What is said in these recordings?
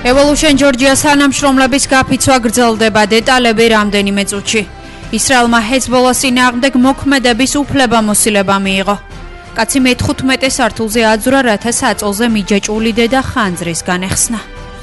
Evolution Georgia-ს თანამშრომლების გაფიცვა გრძელდება დეტალები რამდენიმე წუთში. ისრაელმა ჰეზბოლას წინააღმდეგ მოქმედების უფლებამოსილება მიიღო. კაცი მე-15 სართულზე აძვრა, რათა საწოლზე მიჯაჭვული დედა ხანძრის განეხსნა.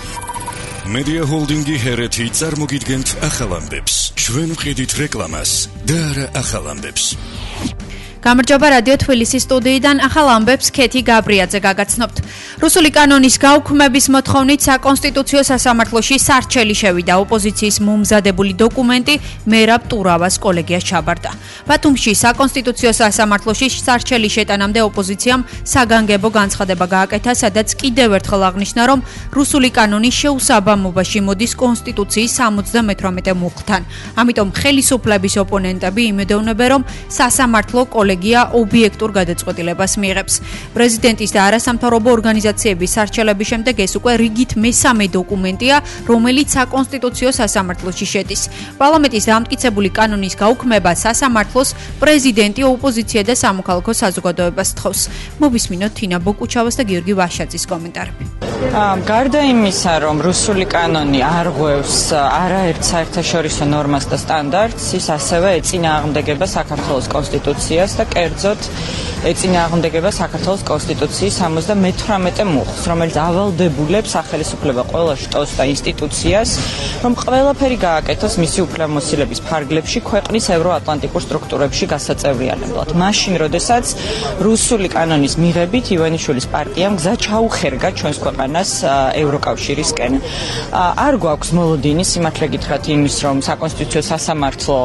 Media Holding-ი ჰერეთი წარმოგიდგენთ ახალ ამბებს. ჩვენ ვყიდით რეკლამას და არა ახალ ამბებს. გამარჯობა რადიო თბილისის სტუდიიდან ახალ ამბებს ქეთი გაბრიაძე გაგაცნობთ. რუსული კანონის გაუქმების მოთხოვნით საკონსტიტუციო სასამართლოში სარჩელი შევიდა ოპოზიციის მომზადებული დოკუმენტი მერაბ ტურავას კოლეგიას ჩაბარდა. ბათუმში საკონსტიტუციო სასამართლოში სარჩელი შეტანამდე ოპოზიციამ საგანგებო განცხადება გააკეთა, სადაც კიდევ ერთხელ აღნიშნა, რომ რუსული კანონი შეუსაბამობაში მოდის კონსტიტუციის 78 მუხლთან. ამიტომ ხელისუფლების ოპონენტები იმედოვნებენ, რომ სასამართლო კოლეგია ობიექტურ გადაწყვეტილებას მიიღებს. პრეზიდენტის და არასამთავრობო ორგანიზაციების სარჩელების შემდეგ ეს უკვე რიგით მესამე დოკუმენტია, რომელიც საკონსტიტუციო სასამართლოში შედის. პარლამენტის დამტკიცებული კანონის გაუქმება სასამართლოს პრეზიდენტი, ოპოზიცია და სამოქალაქო საზოგადოებას თხოვს. მოვისმინოთ თინა ბოკუჩავას და გიორგი ვაშაძის კომენტარები. გარდა იმისა, რომ რუსული კანონი არღვევს არაერთ საერთაშორისო ნორმას და სტანდარტს, ის ასევე ეწინააღმდეგება საქართველოს კონსტიტუციას და კერძოდ ეწინააღმდეგება საქართველოს კონსტიტუციის 78 მუხლს, რომელიც ავალდებულებს სახელისუფლება ყველა შტოს და ინსტიტუციას, რომ ყველაფერი გააკეთოს მისი უფლებამოსილების ფარგლებში ქვეყნის ევროატლანტიკურ სტრუქტურებში გასაწევრიანებლად. მაშინ, როდესაც რუსული კანონის მიღებით ივანიშვილის პარტიამ გზა ჩაუხერგა ჩვენს ქვეყანას ევროკავშირისკენ. არ გვაქვს მოლოდინი სიმართლე გითხრათ იმის, რომ საკონსტიტუციო სასამართლო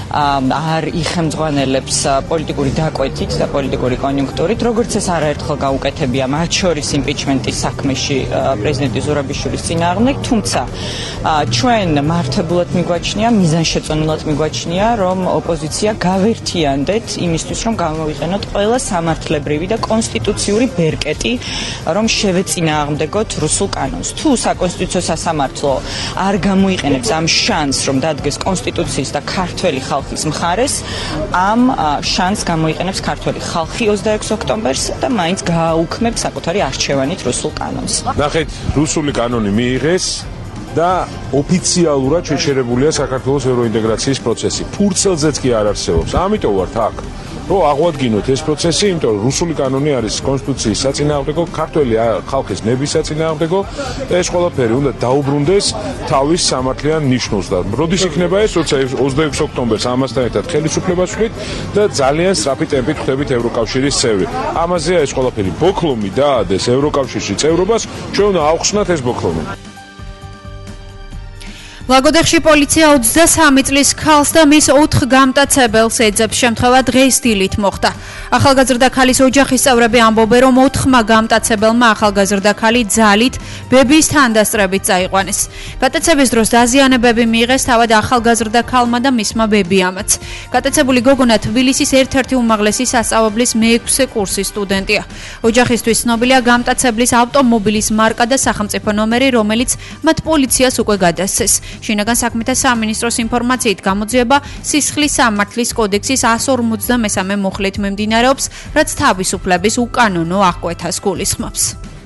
არ იხელმძღვანელებს პოლიტიკური დაკვეთით და პოლიტიკური კონიუნქტურით, როგორც ეს არაერთხელ გაუკეთებია მათ შორის იმპიჩმენტის საქმეში პრეზიდენტი ზურაბიშვილის წინააღმდეგ, თუმცა ჩვენ მართებულად მიგვაჩნია, მიზანშეწონილად მიგვაჩნია, რომ ოპოზიცია გავერთიანდეთ იმისთვის, რომ გამოვიყენოთ ყველა სამართლებრივი და კონსტიტუციური ბერკეტი, რომ შევეწინააღმდეგოთ რუსულ კანონს. თუ საკონსტიტუციო სასამართლო არ გამოიყენებს ამ შანსს, რომ დადგეს კონსტიტუციის და ქართველი ხალხის მხარეს, ამ შანსს გამოიყენებს ქართველი ხალხი 26 ოქტომბერს და მაინც გააუქმებს საკუთარი არჩევანით რუსულ კანონს. ნახეთ, რუსული კანონი მიიღეს და ოფიციალურად შეჩერებულია საქართველოს ევროინტეგრაციის პროცესი. ფურცელზეც კი არ არსებობს. ამიტომ ვართ აქ, რომ აღვადგინოთ ეს პროცესი, იმიტომ რომ რუსული კანონი არის კონსტიტუციის საწინააღმდეგო, ქართველი ხალხის ნების საწინააღმდეგო და ეს ყველაფერი უნდა დაუბრუნდეს თავის სამართლიან ნიშნულს და როდის იქნება ეს, როცა 26 ოქტომბერს ამასთან ერთად ხელისუფლებას ვხვდით და ძალიან სწრაფი ტემპით ხდებით ევროკავშირის წევრი. ამაზეა ეს ყველაფერი. ბოქლომი დაადეს ევროკავშირში წევრობას, ჩვენ უნდა ავხსნათ ეს ბოქლომი. ლაგოდეხში პოლიცია 23 წლის ქალს და მის 4 გამტაცებელს ეძებს. შემთხვევა დღეს დილით მოხდა. ახალგაზრდა ქალის ოჯახის წევრები ამბობენ, რომ 4 გამტაცებელმა ახალგაზრდა ქალი ძალით ბებიის თანდასწრებით წაიყვანეს. გატაცების დროს დაზიანებები მიიღეს თავად ახალგაზრდა ქალმა და მისმა ბებიამაც. გატაცებული გოგონა თბილისის ერთ-ერთი უმაღლესი სასწავლებლის მე-6 კურსის სტუდენტია. ოჯახისთვის ცნობილია გამტაცებლის ავტომობილის მარკა და სახელმწიფო ნომერი, რომელიც მათ პოლიციას უკვე გადასცეს. შინაგან საქმეთა სამინისტროს ინფორმაციით გამოძიება სისხლის სამართლის კოდექსის 153 მუხლით მიმდინარეობს, რაც თავისუფლების უკანონო აღკვეთას გულისხმობს.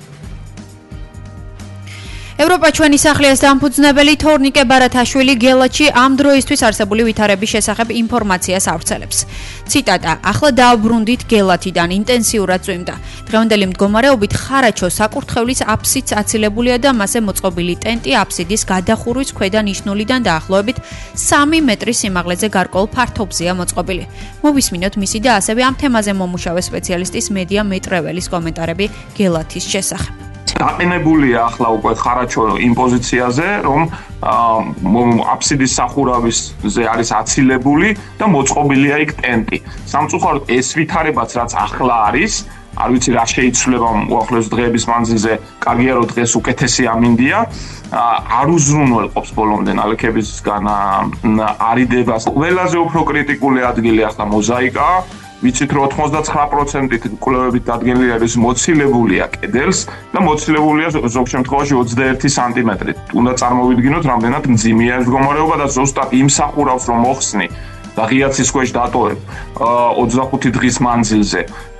ევროპა ჩვენი სახლიას დამფუძნებელი თორნიკე ბარათაშვილი გელათში ამ დროისთვის არსებული ვითარების შესახებ ინფორმაციას ავრცელებს. ციტატა: ახლა დააბრუნდით გელათიდან, ინტენსიურად წვიმდა. დღევანდელი მდგომარეობით ხარაჩო საკურთხევლის აფსიდს აცილებულია და მასზე მოწყობილი ტენტი აფსიდის გადახურვის ქვედა ნიშნულიდან დაახლოებით 3 მეტრის სიმაღლეზე გარკვეულ ფართობზეა მოწყობილი. მოვისმინოთ მისი და ასევე ამ თემაზე მომუშავე სპეციალისტის მედია მეტრეველის კომენტარები გელათის შესახებ. დაყენებულია ახლა უკვე ხარაჩო იმ პოზიციაზე, რომ აფსიდის სახურავზე არის აცილებული და მოწყობილია იქ ტენტი. სამწუხაროდ ეს ვითარებაც რაც ახლა არის, არ ვიცი რა შეიცვლება უახლოეს დღეების მანძილზე, კარგია რომ დღეს უკეთესი ამინდია, არ უზრუნველყოფს ბოლომდე ნალექებისგან არიდებას. ყველაზე უფრო კრიტიკული ადგილი ახლა მოზაიკაა. ვიცით რომ 99%-ით კვლევებით დადგენილი არის მოცილებულია კედელს და მოცილებულია ზოგ შემთხვევაში 21 სანტიმეტრით. უნდა წარმოვიდგინოთ, რამდენად მძიმეა ეს მდგომარეობა და ზუსტად იმსახურავს რომ მოხსნი და ღია ცის ქვეშ დატოვებ 25 დღის მანძილზე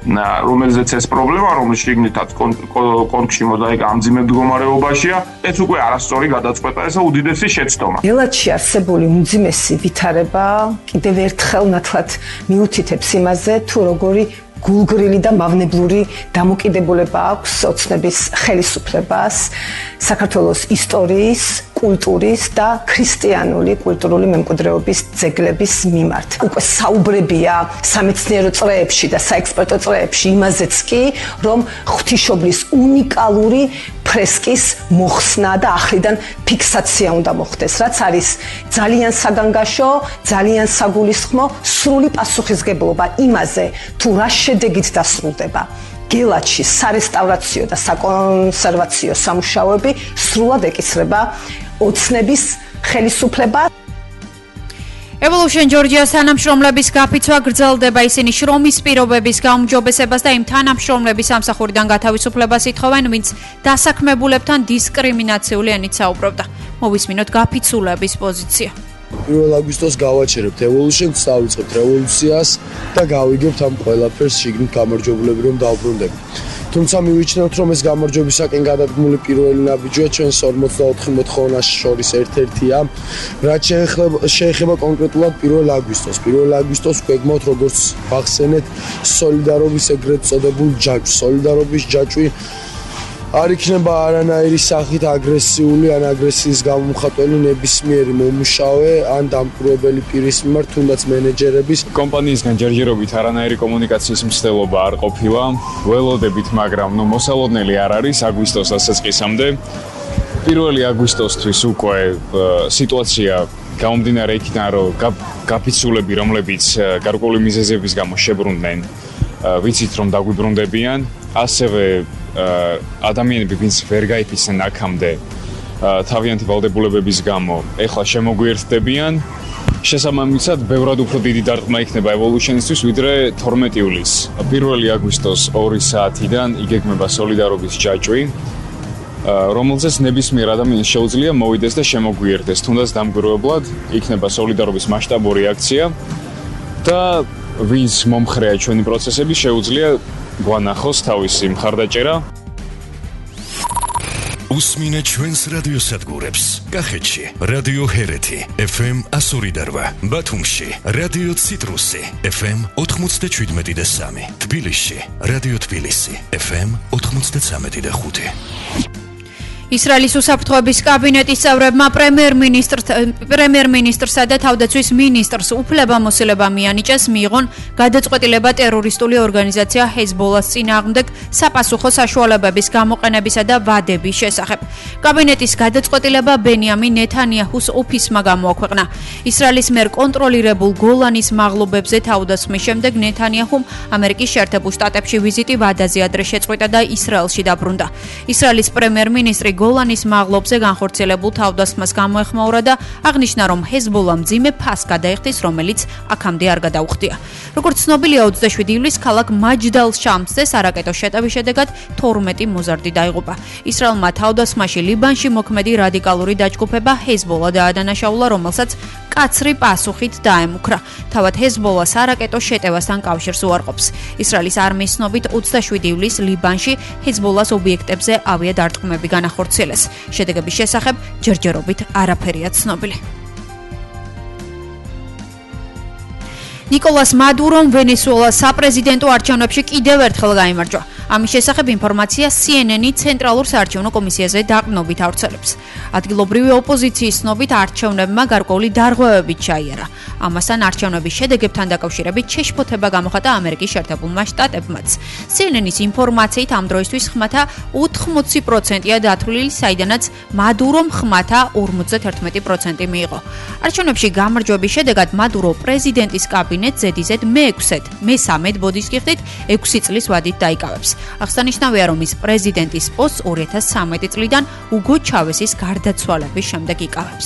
რომელზეც ეს პრობლემა, რომელიც შიგნითაც კონქში მოზაიკა ამძიმე მდგომარეობაშია, ეს უკვე არასწორი გადაწყვეტა, ესა უდიდესი შეცდომა. ელათში არსებული უმძიმესი ვითარება კიდევ ერთხელ ნათლად მიუთითებს იმაზე, თუ როგორი გულგრილი და მავნებლური დამოკიდებულება აქვს ოცნების ხელისუფლებას საქართველოს ისტორიის, კულტურის და ქრისტიანული კულტურული მემკვიდრეობის ძეგლების მიმართ. უკვე საუბრებია სამეცნიერო წრეებში და საექსპერტო წრეებში იმაზეც კი, რომ ღვთისმშობლის უნიკალური ფრესკის მოხსნა და ახლიდან ფიქსაცია უნდა მოხდეს, რაც არის ძალიან საგანგაშო, ძალიან საგულისხმო, სრული პასუხისგებლობა იმაზე, თუ რა შედეგით დასრულდება გელათში სარესტავრაციო და საკონსერვაციო სამუშაოები, სრულად ეკისრება ოცნების ხელისუფლება. Evolution Georgia-ს თანამშრომლების გაფიცვა გრძელდება, ისინი შრომის პირობების გაუმჯობესებას და იმ თანამშრომლების სამსახურიდან გათავისუფლებას ითხოვენ, ვინც დასაქმებულებთან დისკრიმინაციული ენით საუბრობდა. მოვისმინოთ გაფიცულების პოზიცია. 1 აგვისტოს გავაჩერებთ Evolution-ს, დავიწყებთ რევოლუციას და გავიგებთ ამ ყველაფერს შიგნით გამარჯვებულები რომ დავბრუნდებით. თუმცა მივიჩნევთ, რომ ეს გამარჯვებისაკენ გადადგმული პირველი ნაბიჯია ჩვენს 44 მოთხოვნას შორის ერთ-ერთია, რაც შეეხება კონკრეტულად 1 აგვისტოს. 1 აგვისტოს გვეგმოთ, როგორც ვახსენეთ, სოლიდარობის ეგრეთ წოდებულ ჯაჭვს. სოლიდარობის ჯაჭვი არ იქნება არანაირი სახით აგრესიული ან აგრესიის გამომხატველი ნებისმიერი მომუშავე ან დამკვირვებელი პირის მიმართ, თუნდაც მენეჯერების. კომპანიისგან ჯერჯერობით არანაირი კომუნიკაციის მცდელობა არ ყოფილა. ველოდებით, მაგრამ მოსალოდნელი არ არის აგვისტოს დასაწყისამდე. 1 აგვისტოსთვის უკვე სიტუაცია გამომდინარე იქიდან, რომ გაფიცულები, რომლებიც გარკვეული მიზეზების გამო შებრუნდნენ, ვიცით რომ დაგვიბრუნდებიან, ასევე ადამიანები, ვინც ვერ გაიფიცნენ აქამდე თავიანთი ვალდებულებების გამო, ეხლა შემოგვიერთდებიან. შესაბამისად, ბევრად უფრო დიდი დარტყმა იქნება Evolution-ისთვის, ვიდრე 12 ივლისს. 1 აგვისტოს 2 საათიდან იგეგმება სოლიდარობის ჯაჭვი, რომელზეც ნებისმიერ ადამიანს შეუძლია მოვიდეს და შემოგვიერთდეს, თუნდაც დამკვირვებლად იქნება სოლიდარობის მასშტაბური აქცია და ვინც მომხრეა ჩვენი პროცესები, შეუძლია გვანახოს თავისი მხარდაჭერა. უსმინეთ ჩვენს რადიოსადგურებს. კახეთში რადიო ჰერეთი FM 102.8, ბათუმში რადიო ციტრუსი FM 97.3, თბილისში რადიო თბილისი FM 93.5. ისრაელის უსაფრთხოების კაბინეტის წევრებმა პრემიერ-მინისტრსა და თავდაცვის მინისტრს უფლებამოსილება მიანიჭეს მიიღონ გადაწყვეტილება ტერორისტული ორგანიზაცია ჰეზბოლას წინააღმდეგ საპასუხო საშუალებების გამოყენებისა და ვადების შესახებ. კაბინეტის გადაწყვეტილება ბენიამინ ნეთანიაჰუს ოფისმა გამოაქვეყნა. ისრაელის მიერ კონტროლირებულ გოლანის მაღლობებზე თავდასხმის შემდეგ ნეთანიაჰუმ ამერიკის შეერთებულ შტატებში ვიზიტი ვადაზე ადრე შეწყვიტა და ისრაელში დაბრუნდა. ისრაელის პრემიერ-მინისტრი გოლანის მაღლობზე განხორციელებულ თავდასხმას გამოეხმაურა და აღნიშნა, რომ ჰეზბოლა მძიმე ფასს გადაიხდის, რომელიც აქამდე არ გადაუხდია. როგორც ცნობილია, 27 ივლისს ქალაქ მაჯდალ-შამსზე სარაკეტო შეტევის შედეგად 12 მოზარდი დაიღუპა. ისრაელმა თავდასხმაში ლიბანში მოქმედი რადიკალური დაჯგუფება ჰეზბოლა დაადანაშაულა, რომელსაც კაცრი პასუხით დაემუქრა. თავად ჰეზბოლა სარაკეტო შეტევასთან კავშირს უარყოფს. ისრაელის არმიის ცნობით 27 ივლისს ლიბანში ჰეზბოლას ობიექტებზე ავიადარტყმები განახორციელეს. შედეგების შესახებ ჯერჯერობით არაფერია ცნობილი. ნიკოლას მადურომ ვენესუელას საპრეზიდენტო არჩევნებში კიდევ ერთხელ გაიმარჯვა. ამის შესახებ ინფორმაცია CNN-ი ცენტრალურ საარჩევნო კომისიაზე დაყრდნობით ავრცელებს. ადგილობრივი ოპოზიციის ცნობით არჩევნებმა გარკვეული დარღვევებით ჩაიარა. ამასთან არჩევნების შედეგებთან დაკავშირებით შეშფოთება გამოხატა ამერიკის შეერთებულმა შტატებმაც. CNN-ის ინფორმაციით ამ დროისთვის ხმათა 80%-ია დათვლილი, საიდანაც მადურომ ხმათა 51% მიიღო. არჩევნებში გამარჯვების შედეგად მადურო პრეზიდენტის კაბინეტს ზედიზედ მე-13 ბოდის გიხდით 6 წლის ვადით დაიკავებს. აღსანიშნავია, რომ ის პრეზიდენტის პოსტს 2013 წლიდან უგო ჩავესის გარდაცვალების შემდეგ იკავებს.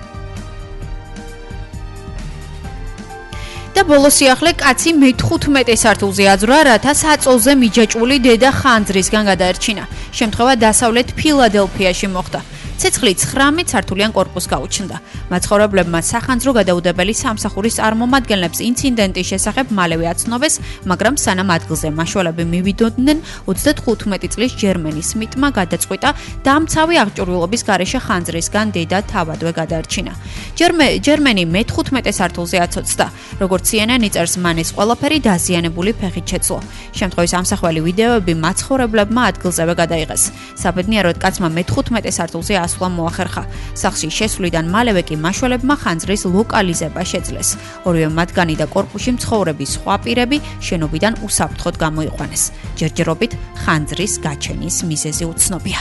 და ბოლოს სიახლე კაცი მე-15 სართულზე აძვრა, რათა საწოლზე მიჯაჭვული დედა ხანძრისგან გადაერჩინა. შემთხვევა დასავლეთ ფილადელფიაში მოხდა. ცეცხლი 19 სართულიან კორპუსს გაუჩნდა. მაცხოვრებლებმა სახანძრო გადაუდებელი სამსახურის წარმომადგენლებს ინციდენტის შესახებ მალევე აცნობეს, მაგრამ სანამ ადგილზე მაშველები მივიდოდნენ, 35 წლის ჯერმენი სმიტმა გადაწყვიტა დამცავი აღჭურვილობის გარეშე ხანძრისგან დედა თავადვე გადაარჩინა. ჯერმენი მე-15 სართულზე აცოცდა. როგორც CNN იწერს, მან ეს ყველაფერი დაზიანებული ფეხით შეძლო. შემთხვევის ამსახველი ვიდეოები მაცხოვრებლებმა ადგილზევე გადაიღეს. საბედნიეროდ კაცმა მე-15 სართულზე ასვლა მოახერხა. სახლში შესვლიდან მალევე კი მაშველებმა ხანძრის ლოკალიზება შეძლეს. ორივე მათგანი და კორპუსში მცხოვრები სხვა პირები შენობიდან უსაფრთხოდ გამოიყვანეს. ჯერჯერობით ხანძრის გაჩენის მიზეზი უცნობია.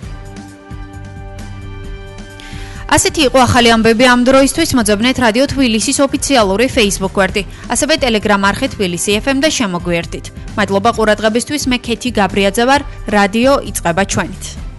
ასეთი იყო ახალი ამბები ამ დროისთვის. მოძებნეთ რადიო თბილისის ოფიციალური Facebook გვერდი, ასევე Telegram არხი თბილისი FM და შემოგვიერთდით. მადლობა ყურადღებისთვის. მე ქეთი გაბრიაძე ვარ. რადიო იწყება ჩვენით.